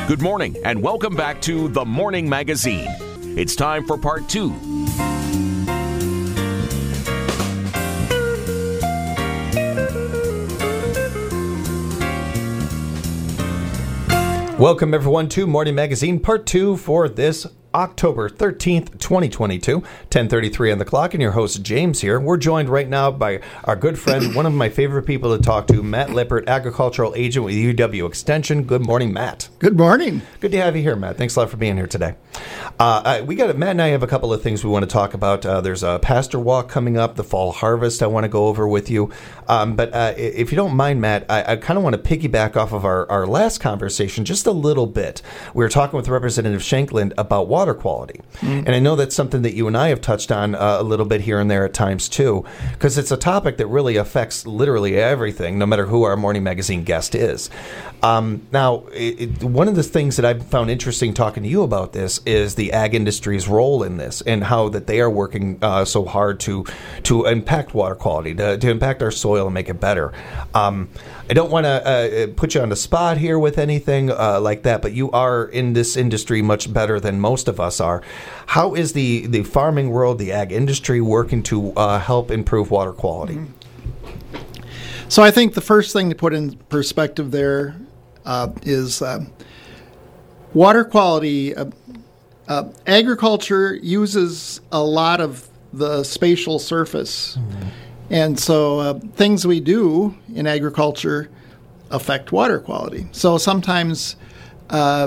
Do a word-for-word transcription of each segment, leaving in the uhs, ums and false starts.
Good morning and welcome back to The Morning Magazine. It's time for part two. Welcome everyone to Morning Magazine part two for this October thirteenth, twenty twenty-two, ten thirty-three on the clock, and your host James here. We're joined right now by our good friend, one of my favorite people to talk to, Matt Lippert, agricultural agent with U W Extension. Good morning, Matt. Good morning. Good to have you here, Matt. Thanks a lot for being here today. Uh, we got Matt and I have a couple of things we want to talk about. Uh, there's a pasture walk coming up, the fall harvest I want to go over with you. Um, but uh, if you don't mind, Matt, I, I kind of want to piggyback off of our, our last conversation just a little bit. We were talking with Representative Shankland about water quality. Mm-hmm. And I know that's something that you and I have touched on uh, a little bit here and there at times too, because it's a topic that really affects literally everything, no matter who our Morning Magazine guest is. Um, now, it, it, one of the things that I've found interesting talking to you about this is the ag industry's role in this and how that they are working uh, so hard to to impact water quality, to, to impact our soil and make it better. Um, I don't want to uh, put you on the spot here with anything uh, like that, but you are in this industry much better than most of us are. How is the, the farming world, the ag industry, working to uh, help improve water quality? So I think the first thing to put in perspective there uh, is uh, water quality. Uh, uh, agriculture uses a lot of the spatial surface. Mm-hmm. And so uh, things we do in agriculture affect water quality. So sometimes uh,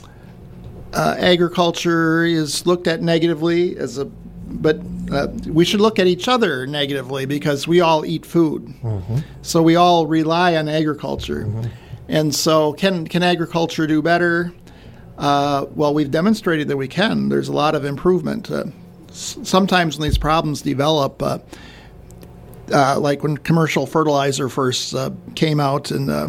uh, agriculture is looked at negatively, as a, but uh, we should look at each other negatively because we all eat food. Mm-hmm. So we all rely on agriculture. Mm-hmm. And so can, can agriculture do better? Uh, well, we've demonstrated that we can. There's a lot of improvement. Uh, s- sometimes when these problems develop, uh, Uh, like when commercial fertilizer first uh, came out and uh,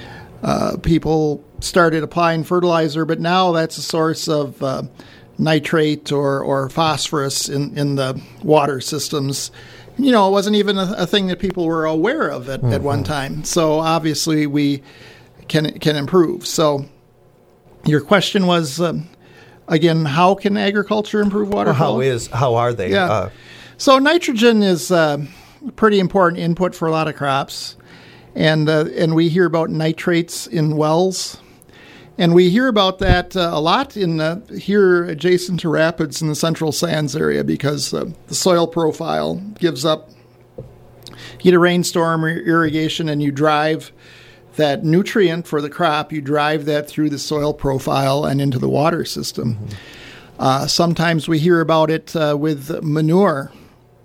uh, people started applying fertilizer, but now that's a source of uh, nitrate or, or phosphorus in, in the water systems. You know, it wasn't even a, a thing that people were aware of at, mm-hmm. at one time. So obviously we can can improve. So your question was, um, again, how can agriculture improve water Or how quality? is, how are they? Yeah. Uh, so nitrogen is Uh, pretty important input for a lot of crops, and uh, and we hear about nitrates in wells, and we hear about that uh, a lot in uh, here adjacent to rapids in the Central Sands area because uh, the soil profile gives up. You get a rainstorm or irrigation, and you drive that nutrient for the crop. You drive that through the soil profile and into the water system. Mm-hmm. Uh, sometimes we hear about it uh, with manure.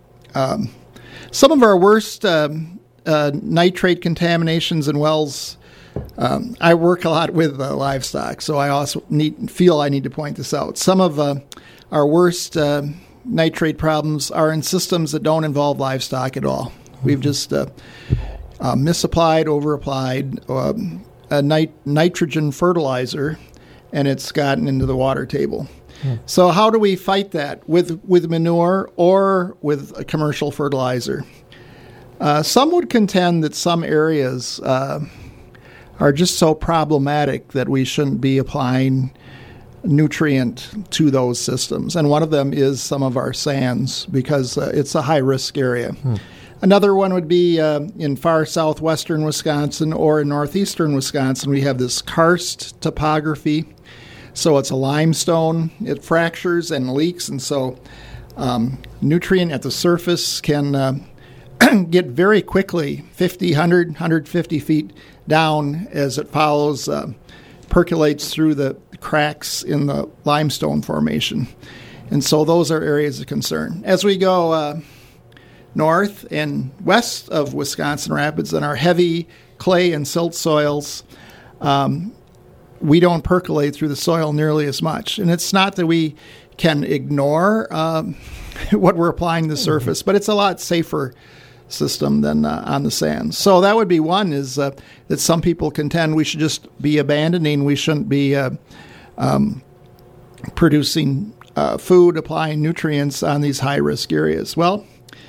Um, Some of our worst um, uh, nitrate contaminations in wells, um, I work a lot with uh, livestock, so I also need, feel I need to point this out. Some of uh, our worst uh, nitrate problems are in systems that don't involve livestock at all. Mm-hmm. We've just uh, uh, misapplied, overapplied um, a nit- nitrogen fertilizer, and it's gotten into the water table. So how do we fight that with with manure or with a commercial fertilizer? Uh, some would contend that some areas uh, are just so problematic that we shouldn't be applying nutrient to those systems. And one of them is some of our sands because uh, it's a high-risk area. Hmm. Another one would be uh, in far southwestern Wisconsin or in northeastern Wisconsin. We have this karst topography. So it's a limestone, it fractures and leaks, and so um, nutrient at the surface can uh, get very quickly, fifty, one hundred, one hundred fifty feet down as it follows, uh, percolates through the cracks in the limestone formation. And so those are areas of concern. As we go uh, north and west of Wisconsin Rapids in our heavy clay and silt soils, um, we don't percolate through the soil nearly as much. And it's not that we can ignore um, what we're applying to the surface, but it's a lot safer system than uh, on the sands. So that would be one, is uh, that some people contend we should just be abandoning, we shouldn't be uh, um, producing uh, food, applying nutrients on these high-risk areas. Well,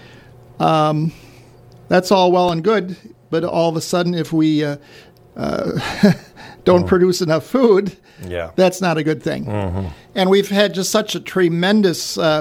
um, that's all well and good, but all of a sudden if we uh, uh, don't mm. produce enough food, yeah. that's not a good thing. Mm-hmm. And we've had just such a tremendous uh,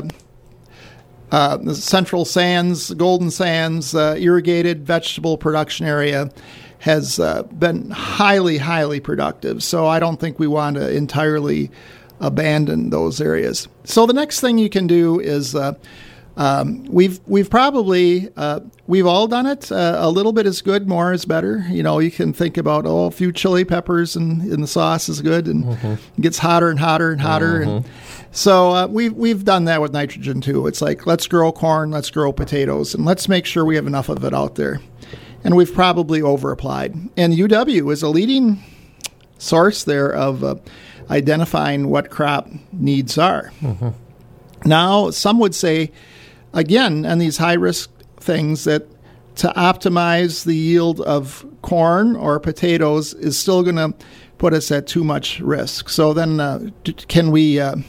uh, the Central Sands, Golden Sands, uh, irrigated vegetable production area has uh, been highly, highly productive. So I don't think we want to entirely abandon those areas. So the next thing you can do is uh, um, we've we've probably uh, we've all done it. Uh, a little bit is good, more is better. You know, you can think about oh, a few chili peppers in, in the sauce is good, and mm-hmm. it gets hotter and hotter and hotter. Mm-hmm. And so uh, we've we've done that with nitrogen too. It's like let's grow corn, let's grow potatoes, and let's make sure we have enough of it out there. And we've probably overapplied. And U W is a leading source there of uh, identifying what crop needs are. Mm-hmm. Now, some would say, again, on these high-risk things, that to optimize the yield of corn or potatoes is still going to put us at too much risk. So then uh, can we uh,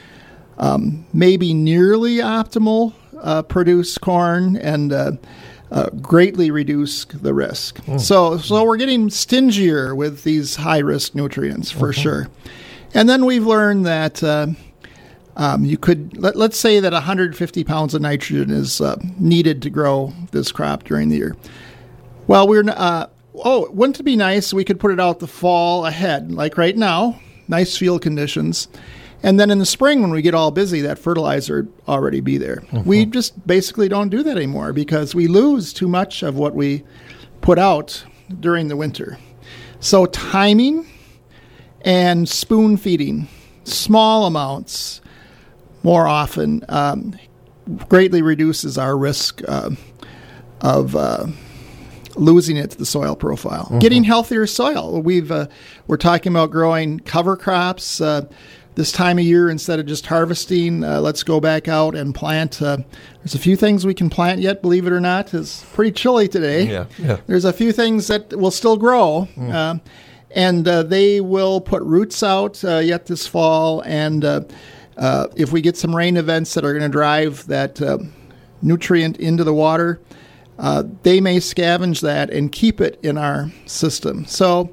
um, maybe nearly optimal uh, produce corn and uh, Uh, greatly reduce the risk. Mm. So so we're getting stingier with these high-risk nutrients for mm-hmm. sure. And then we've learned that uh, um, you could, let, let's say that one hundred fifty pounds of nitrogen is uh, needed to grow this crop during the year. Well, we're, uh, oh, wouldn't it be nice we could put it out the fall ahead, like right now, nice field conditions. And then in the spring, when we get all busy, that fertilizer would already be there. Mm-hmm. We just basically don't do that anymore because we lose too much of what we put out during the winter. So timing and spoon feeding, small amounts more often, um, greatly reduces our risk uh, of uh, losing it to the soil profile. Mm-hmm. Getting healthier soil. We've uh, we're talking about growing cover crops. Uh, This time of year, instead of just harvesting, uh, let's go back out and plant. Uh, there's a few things we can plant yet, believe it or not. It's pretty chilly today. Yeah, yeah. There's a few things that will still grow, mm. uh, and uh, they will put roots out uh, yet this fall. And uh, uh, if we get some rain events that are going to drive that uh, nutrient into the water, uh, they may scavenge that and keep it in our system. So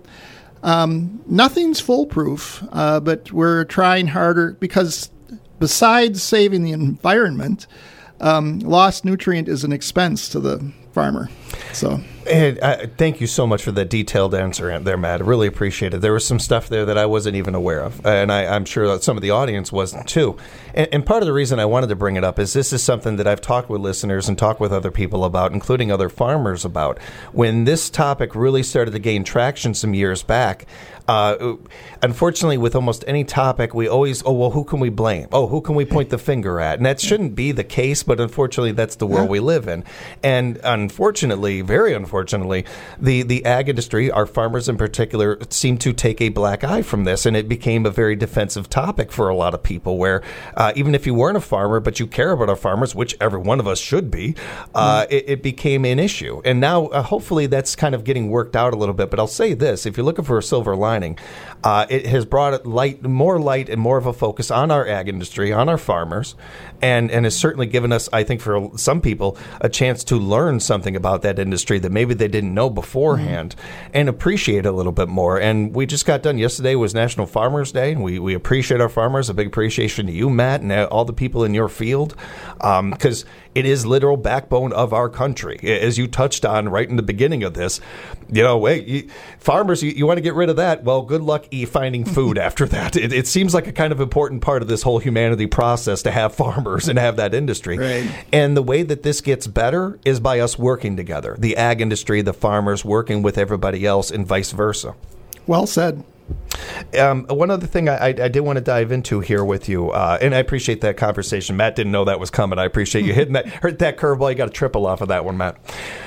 Um, nothing's foolproof, uh, but we're trying harder because besides saving the environment, um, lost nutrient is an expense to the farmer. So, and uh, thank you so much for that detailed answer there, Matt. I really appreciate it. There was some stuff there that I wasn't even aware of, and I, I'm sure that some of the audience wasn't too. And, and part of the reason I wanted to bring it up is this is something that I've talked with listeners and talked with other people about, including other farmers about. When this topic really started to gain traction some years back, uh, unfortunately, with almost any topic, we always, oh, well, who can we blame? Oh, who can we point the finger at? And that shouldn't be the case, but unfortunately, that's the world we live in. And unfortunately, very unfortunately, the, the ag industry, our farmers in particular, seem to take a black eye from this, and it became a very defensive topic for a lot of people where uh, even if you weren't a farmer, but you care about our farmers, which every one of us should be, uh, mm. it, it became an issue. And now, uh, hopefully, that's kind of getting worked out a little bit. But I'll say this, if you're looking for a silver lining, uh, it has brought light, more light and more of a focus on our ag industry, on our farmers, and, and has certainly given us, I think for some people, a chance to learn something about that industry that maybe they didn't know beforehand mm-hmm. and appreciate it a little bit more. And we just got done. Yesterday was National Farmers Day, and we, we appreciate our farmers. A big appreciation to you, Matt, and all the people in your field, because um, it is literal backbone of our country. As you touched on right in the beginning of this, you know, wait, you, farmers, you, you want to get rid of that? Well, good luck e- finding food after that. It, it seems like a kind of important part of this whole humanity process to have farmers and have that industry. Right. And the way that this gets better is by us working together. The ag industry, the farmers working with everybody else, and vice versa. Well said. Um, one other thing I, I, I did want to dive into here with you, uh, and I appreciate that conversation. Matt didn't know that was coming. I appreciate you hitting that, hit that curveball. You got a triple off of that one, Matt.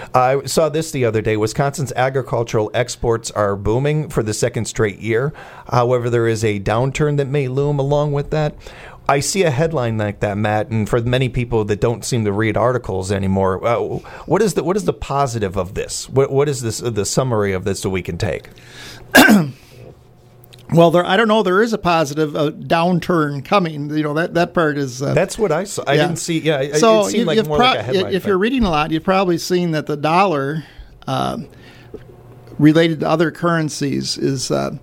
I saw this the other day. Wisconsin's agricultural exports are booming for the second straight year. However, there is a downturn that may loom along with that. I see a headline like that, Matt, and for many people that don't seem to read articles anymore, uh, what is the what is the positive of this? What what is this the summary of this that we can take? Well, there, I don't know. There is a positive uh, downturn coming. You know, that, that part is... Uh, That's what I saw. I yeah. didn't see... Yeah, so it seemed you, like more pro- like a headline If thing. You're reading a lot, you've probably seen that the dollar uh, related to other currencies is uh,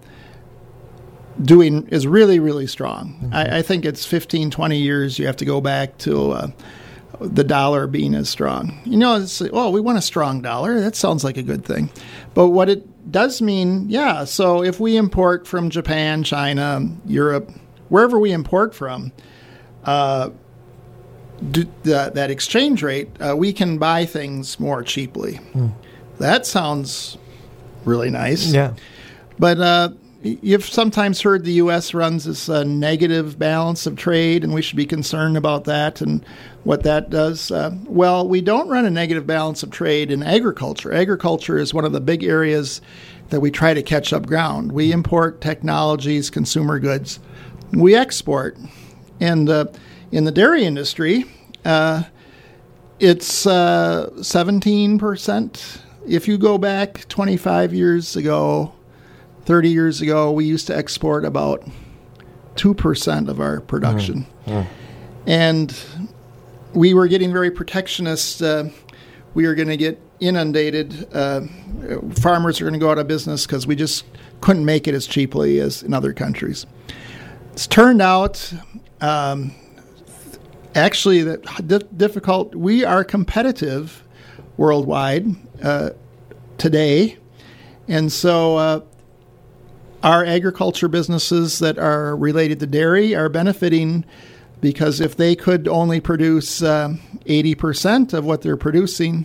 doing is really, really strong. Mm-hmm. I, I think it's fifteen, twenty years you have to go back to uh, the dollar being as strong. You know, it's, oh, we want a strong dollar. That sounds like a good thing. But what it does mean, yeah, so if we import from Japan, China, Europe, wherever we import from, uh, do, the, that exchange rate, uh, we can buy things more cheaply. Mm. That sounds really nice. Yeah. But uh, you've sometimes heard the U S runs this uh, negative balance of trade, and we should be concerned about that and what that does. Uh, well, we don't run a negative balance of trade in agriculture. Agriculture is one of the big areas that we try to catch up ground. We import technologies, consumer goods. We export. And uh, in the dairy industry, uh, it's uh, seventeen percent. If you go back twenty-five years ago, thirty years ago, we used to export about two percent of our production. Mm. Mm. And we were getting very protectionist. Uh, we were going to get inundated. Uh, farmers are going to go out of business because we just couldn't make it as cheaply as in other countries. It's turned out, um, actually, that difficult. We are competitive worldwide uh, today. And so uh, our agriculture businesses that are related to dairy are benefiting because if they could only produce uh, eighty percent of what they're producing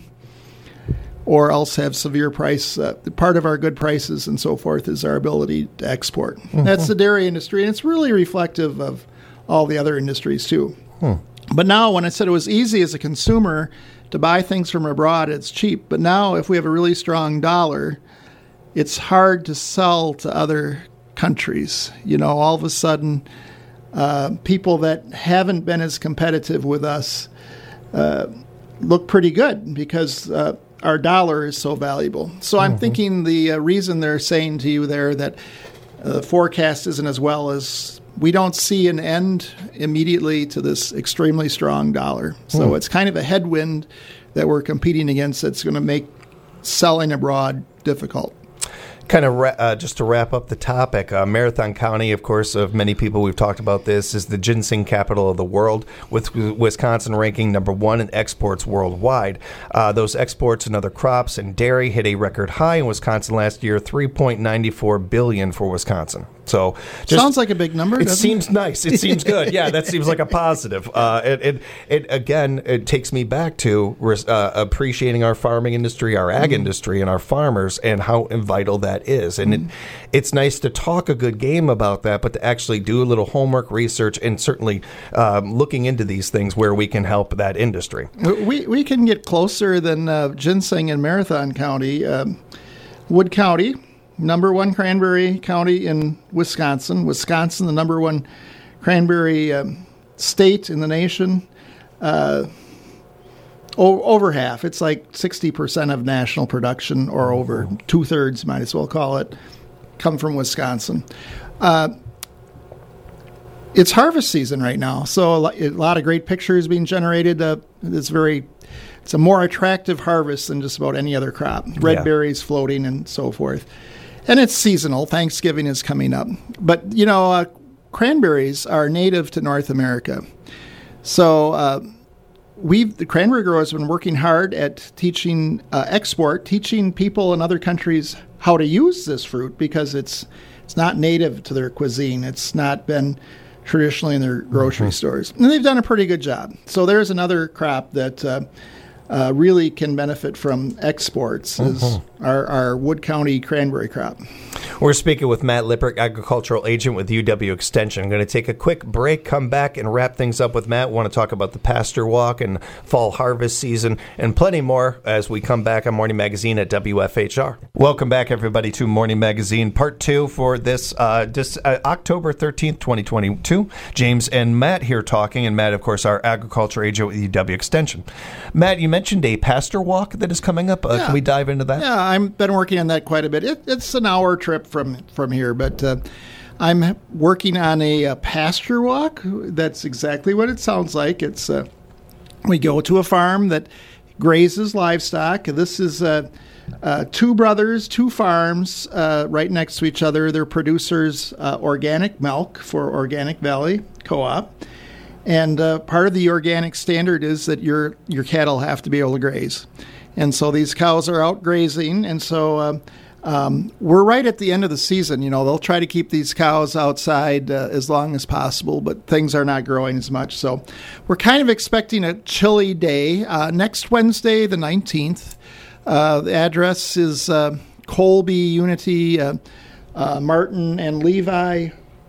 or else have severe price, uh, part of our good prices and so forth is our ability to export. Mm-hmm. That's the dairy industry, and it's really reflective of all the other industries too. Hmm. But now when I said it was easy as a consumer to buy things from abroad, it's cheap. But now if we have a really strong dollar, it's hard to sell to other countries. You know, all of a sudden, uh, people that haven't been as competitive with us uh, look pretty good because uh, our dollar is so valuable. So mm-hmm. I'm thinking the uh, reason they're saying to you there that the uh, forecast isn't as well as we don't see an end immediately to this extremely strong dollar. So mm. it's kind of a headwind that we're competing against that's going to make selling abroad difficult. Kind of ra- uh, just to wrap up the topic, uh, Marathon County, of course, of many people we've talked about this, is the ginseng capital of the world, with Wisconsin ranking number one in exports worldwide. Uh, those exports and other crops and dairy hit a record high in Wisconsin last year, three point nine four billion dollars for Wisconsin. So just, sounds like a big number. It doesn't seems it? nice. It seems good. Yeah, that seems like a positive. Uh, it, it, it again, it takes me back to uh, appreciating our farming industry, our ag mm. industry, and our farmers, and how vital that is. And mm. it, it's nice to talk a good game about that, but to actually do a little homework, research, and certainly um, looking into these things where we can help that industry. We we can get closer than uh, ginseng in Marathon County, um, Wood County. Number one cranberry county in Wisconsin. Wisconsin, the number one cranberry um, state in the nation. Uh, o- over half. It's like sixty percent of national production, or over two-thirds, might as well call it, come from Wisconsin. Uh, it's harvest season right now, so a lot, a lot of great pictures being generated. Uh, it's very... It's a more attractive harvest than just about any other crop. Red yeah. berries floating and so forth. And it's seasonal. Thanksgiving is coming up. But, you know, uh, cranberries are native to North America. So uh, we've the cranberry growers have been working hard at teaching uh, export, teaching people in other countries how to use this fruit because it's it's not native to their cuisine. It's not been traditionally in their grocery mm-hmm. stores. And they've done a pretty good job. So there's another crop that... Uh, Uh, really can benefit from exports is mm-hmm. our, our Wood County cranberry crop. We're speaking with Matt Lippert, agricultural agent with U W Extension. I'm going to take a quick break, come back, and wrap things up with Matt. We want to talk about the pasture walk and fall harvest season and plenty more as we come back on Morning Magazine at W F H R. Welcome back, everybody, to Morning Magazine, part two for this, uh, this uh, October thirteenth, twenty twenty-two. James and Matt here talking, and Matt, of course, our agriculture agent with U W Extension. Matt, you mentioned a pasture walk that is coming up. Uh, yeah. Can we dive into that? Yeah, I've been working on that quite a bit. It, it's an hour trip from, from here, but uh, I'm working on a, a pasture walk. That's exactly what it sounds like. It's uh, we go to a farm that grazes livestock. This is uh, uh, two brothers, two farms uh, right next to each other. They're producers uh, organic milk for Organic Valley Co-op. And uh, part of the organic standard is that your your cattle have to be able to graze. And so these cows are out grazing. And so uh, um, we're right at the end of the season. You know, they'll try to keep these cows outside uh, as long as possible, but things are not growing as much. So we're kind of expecting a chilly day. Uh, next Wednesday, the nineteenth, uh, the address is uh, Colby, Unity, uh, uh, Martin, and Levi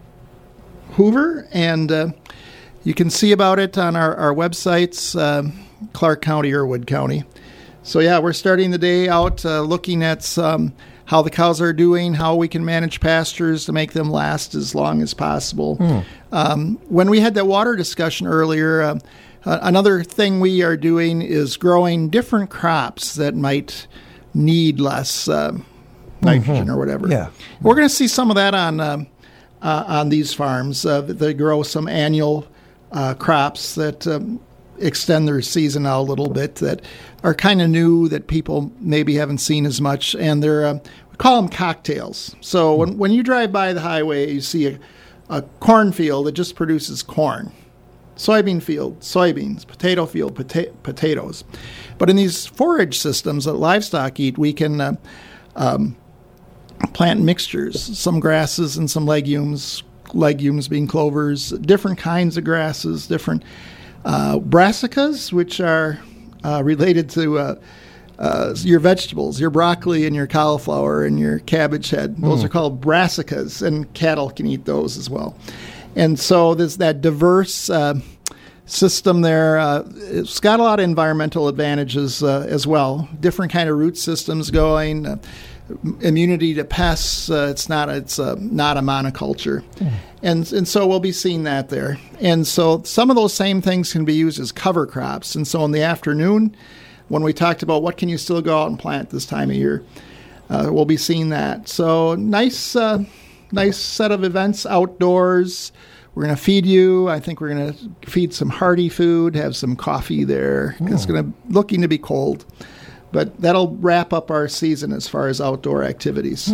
Hoover. And uh, you can see about it on our, our websites, uh, Clark County or Wood County. So, yeah, we're starting the day out uh, looking at some, how the cows are doing, how we can manage pastures to make them last as long as possible. Mm. Um, when we had that water discussion earlier, uh, uh, another thing we are doing is growing different crops that might need less uh, nitrogen mm-hmm. or whatever. Yeah. We're going to see some of that on, uh, uh, on these farms. Uh, they grow some annual Uh, crops that um, extend their season out a little bit, that are kind of new, that people maybe haven't seen as much, and they're uh, we call them cocktails. So when when you drive by the highway, you see a, a cornfield that just produces corn, soybean field, soybeans, potato field, pota- potatoes. But in these forage systems that livestock eat, we can uh, um, plant mixtures, some grasses and some legumes. Legumes being clovers, different kinds of grasses, different uh, brassicas, which are uh, related to uh, uh, your vegetables, your broccoli and your cauliflower and your cabbage head. Those mm. are called brassicas, and cattle can eat those as well. And so there's that diverse uh, system there. Uh, it's got a lot of environmental advantages uh, as well. Different kind of root systems going. Uh, immunity to pests. Uh, it's not. It's uh, not a monoculture, mm. and and so we'll be seeing that there. And so some of those same things can be used as cover crops. And so in the afternoon, when we talked about what can you still go out and plant this time of year, uh, we'll be seeing that. So nice, uh, nice set of events outdoors. We're going to feed you. I think we're going to feed some hearty food. Have some coffee there. Mm. It's going to looking to be cold. But that'll wrap up our season as far as outdoor activities.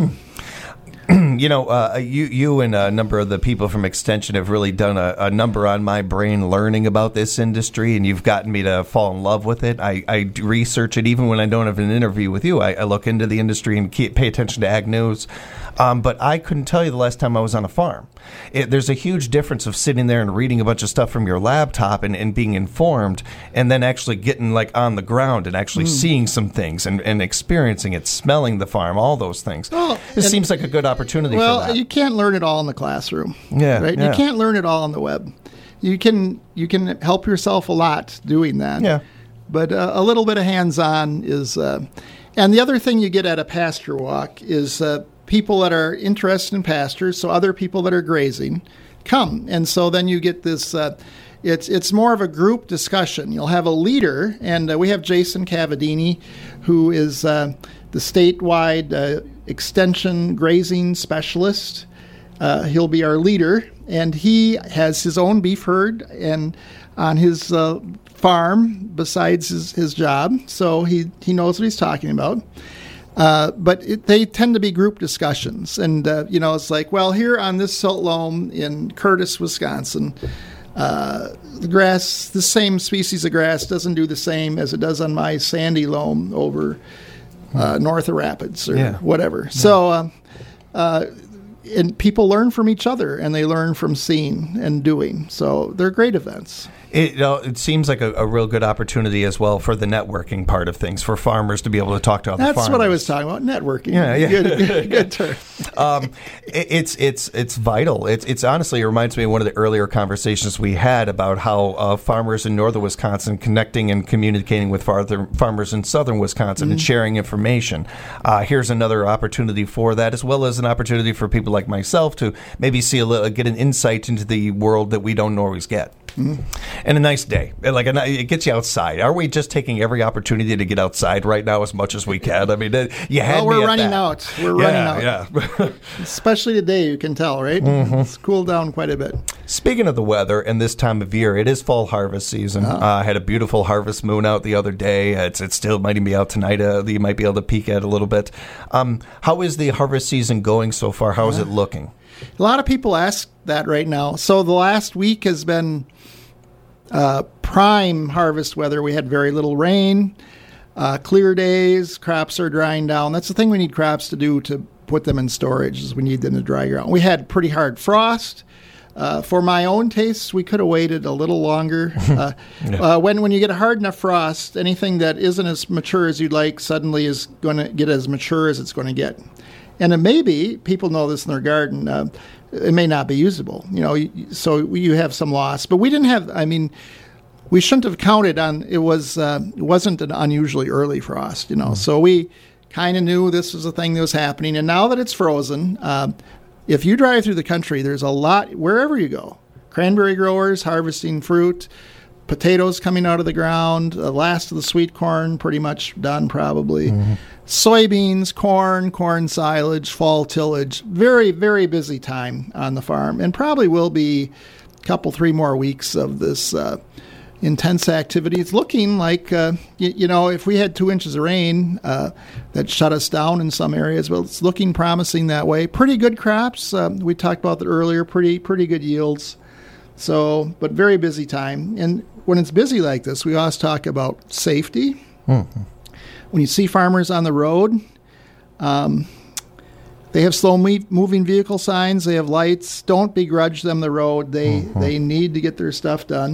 Hmm. You know, uh, you you and a number of the people from Extension have really done a, a number on my brain learning about this industry, and you've gotten me to fall in love with it. I, I research it even when I don't have an interview with you. I, I look into the industry and keep, pay attention to ag news. Um, but I couldn't tell you the last time I was on a farm. It, there's a huge difference of sitting there and reading a bunch of stuff from your laptop and, and being informed, and then actually getting like on the ground and actually mm. seeing some things and, and experiencing it, smelling the farm, all those things. Well, this seems like a good opportunity well, for that. You can't learn it all in the classroom. Yeah, right? Yeah. You can't learn it all on the web. You can you can help yourself a lot doing that. Yeah. But uh, a little bit of hands-on is... Uh, and the other thing you get at a pasture walk is... Uh, people that are interested in pastures, so other people that are grazing, come. And so then you get this, uh, it's it's more of a group discussion. You'll have a leader, and uh, we have Jason Cavadini, who is uh, the statewide uh, extension grazing specialist. Uh, he'll be our leader, and he has his own beef herd and on his uh, farm besides his, his job, so he, he knows what he's talking about. Uh, but it, they tend to be group discussions. And, uh, you know, it's like, well, here on this silt loam in Curtis, Wisconsin, uh, the grass, the same species of grass doesn't do the same as it does on my sandy loam over uh, north of Rapids or yeah. whatever. Yeah. So, uh, uh, and people learn from each other, and they learn from seeing and doing. So they're great events. It, you know, it seems like a, a real good opportunity as well for the networking part of things, for farmers to be able to talk to other That's farmers. That's what I was talking about, networking. Yeah, yeah. Good, good, good term. um, it, it's it's it's vital. It's it's honestly, it reminds me of one of the earlier conversations we had about how uh, farmers in northern Wisconsin connecting and communicating with farther, farmers in southern Wisconsin mm-hmm. and sharing information. Uh, here's another opportunity for that, as well as an opportunity for people like myself to maybe see a little, get an insight into the world that we don't always get. Mm-hmm. And a nice day. Like a, it gets you outside. Are we just taking every opportunity to get outside right now as much as we can? I mean, you had well, we're me at running that. out. We're yeah, running out. Yeah. Especially today, you can tell, right? Mm-hmm. It's cooled down quite a bit. Speaking of the weather and this time of year, it is fall harvest season. Uh-huh. Uh, I had a beautiful harvest moon out the other day. It's it still might even be out tonight. Uh, you might be able to peek at a little bit. Um, how is the harvest season going so far? How is it looking? A lot of people ask that right now. So the last week has been uh, prime harvest weather. We had very little rain, uh, clear days. Crops are drying down. That's the thing we need crops to do to put them in storage, is we need them to dry ground. We had pretty hard frost. Uh, for my own tastes, we could have waited a little longer. Uh, yeah. uh, when when you get a hard enough frost, anything that isn't as mature as you'd like suddenly is going to get as mature as it's going to get. And it may be, people know this in their garden, uh, it may not be usable. You know, so you have some loss. But we didn't have, I mean, we shouldn't have counted on, it was, uh, it wasn't an unusually early frost, you know. Mm. So we kind of knew this was a thing that was happening. And now that it's frozen, uh, if you drive through the country, there's a lot, wherever you go, cranberry growers harvesting fruit, potatoes coming out of the ground, the last of the sweet corn pretty much done probably, mm-hmm. soybeans, corn, corn silage, fall tillage. Very, very busy time on the farm, and probably will be a couple, three more weeks of this uh, intense activity. It's looking like, uh, you, you know, if we had two inches of rain, uh, that shut us down in some areas. Well, it's looking promising that way. Pretty good crops. Uh, we talked about that earlier. Pretty, pretty good yields. So, but very busy time. And when it's busy like this, we always talk about safety. Mm-hmm. When you see farmers on the road, um, they have slow moving vehicle signs. They have lights. Don't begrudge them the road. They mm-hmm. they need to get their stuff done.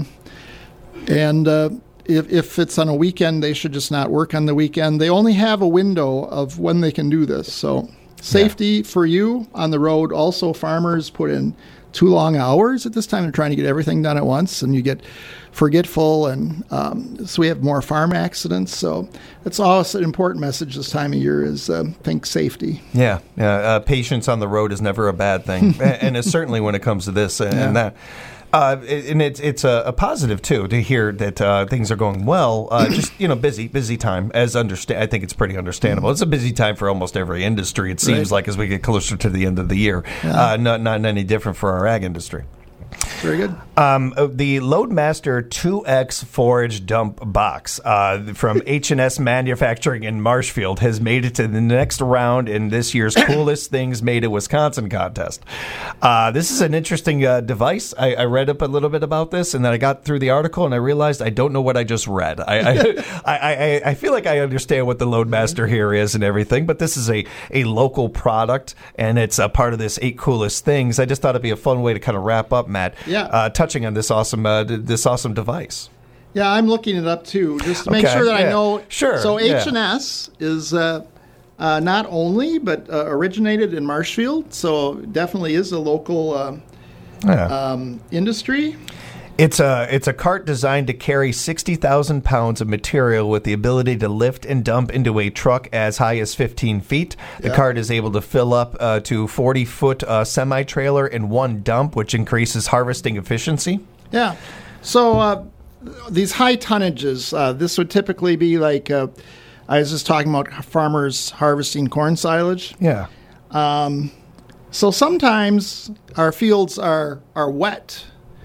And uh, if, if it's on a weekend, they should just not work on the weekend. They only have a window of when they can do this. So safety yeah. for you on the road. Also, farmers put in too long hours at this time. They're trying to get everything done at once, and you get forgetful. And um, so we have more farm accidents. So that's also an important message this time of year is uh, think safety. Yeah. yeah. Uh, patience on the road is never a bad thing. And it's certainly when it comes to this and, yeah. and that. Uh, and it's it's a, a positive too to hear that uh, things are going well. Uh, just you know, busy busy time. As understand, I think it's pretty understandable. It's a busy time for almost every industry. It seems right. like as we get closer to the end of the year, yeah. uh, not not any different for our ag industry. Very good. Um, the Loadmaster two X Forage Dump Box uh, from H and S Manufacturing in Marshfield has made it to the next round in this year's Coolest Things Made in Wisconsin contest. Uh, this is an interesting uh, device. I, I read up a little bit about this, and then I got through the article, and I realized I don't know what I just read. I I, I, I, I feel like I understand what the Loadmaster here is and everything, but this is a, a local product, and it's a part of this Eight Coolest Things. I just thought it'd be a fun way to kind of wrap up, Matt. Yeah. Uh, touching on this awesome uh, d- this awesome device. Yeah, I'm looking it up too, just to make okay, sure that yeah. I know. Sure. So yeah. H and S is uh, uh, not only, but uh, originated in Marshfield, so definitely is a local uh, yeah. um, industry. It's a it's a cart designed to carry sixty thousand pounds of material with the ability to lift and dump into a truck as high as fifteen feet. The yeah. cart is able to fill up uh, to forty foot uh, semi trailer in one dump, which increases harvesting efficiency. Yeah. So uh, these high tonnages, uh, this would typically be like uh, I was just talking about farmers harvesting corn silage. Yeah. Um, so sometimes our fields are are wet.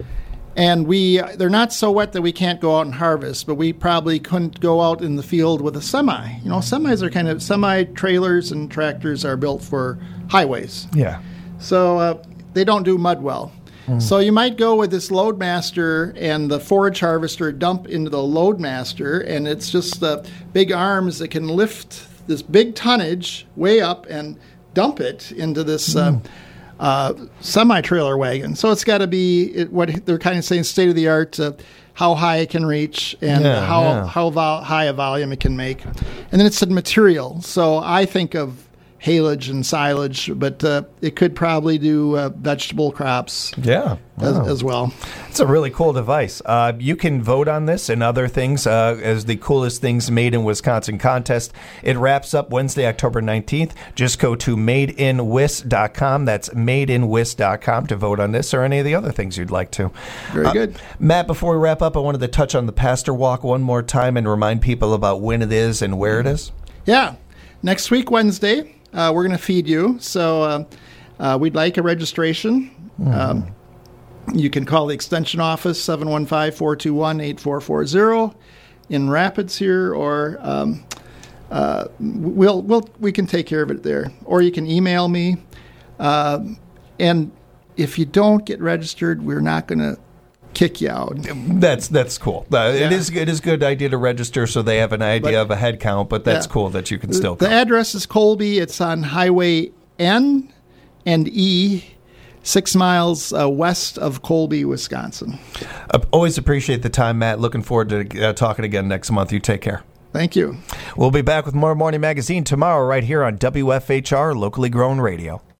And we they're not so wet that we can't go out and harvest, but we probably couldn't go out in the field with a semi. You know, semis are kind of, semi-trailers and tractors are built for highways. Yeah. So uh, they don't do mud well. Mm. So you might go with this Loadmaster and the forage harvester dump into the Loadmaster, and it's just the big arms that can lift this big tonnage way up and dump it into this mm. uh, Uh, semi-trailer wagon. So it's got to be it, what they're kind of saying, state-of-the-art, uh, how high it can reach and yeah, how yeah. how vol- high a volume it can make. And then it's the material. So I think of haylage and silage, but uh, it could probably do uh, vegetable crops yeah, as, wow. as well. It's a really cool device. Uh, you can vote on this and other things uh, as the Coolest Things Made in Wisconsin contest. It wraps up Wednesday, October nineteenth. Just go to made in wis dot com. That's made in wis dot com to vote on this or any of the other things you'd like to. Very uh, good. Matt, before we wrap up, I wanted to touch on the Pastor Walk one more time and remind people about when it is and where it is. Yeah. Next week, Wednesday. Uh, we're going to feed you, so uh, uh, we'd like a registration. Mm. Um, You can call the extension office, seven one five, four two one, eight four four zero in Rapids here, or um, uh, we'll, we'll, we can take care of it there. Or you can email me. Uh, and if you don't get registered, we're not going to kick you out. That's that's cool. Uh, Yeah. It is it is a good idea to register so they have an idea But- of a head count, but that's Yeah. cool that you can still The come. address is Colby. It's on Highway N and E, six miles uh, west of Colby, Wisconsin. Uh, always appreciate the time, Matt. Looking forward to uh, talking again next month. You take care. Thank you. We'll be back with more Morning Magazine tomorrow right here on W F H R Locally Grown Radio.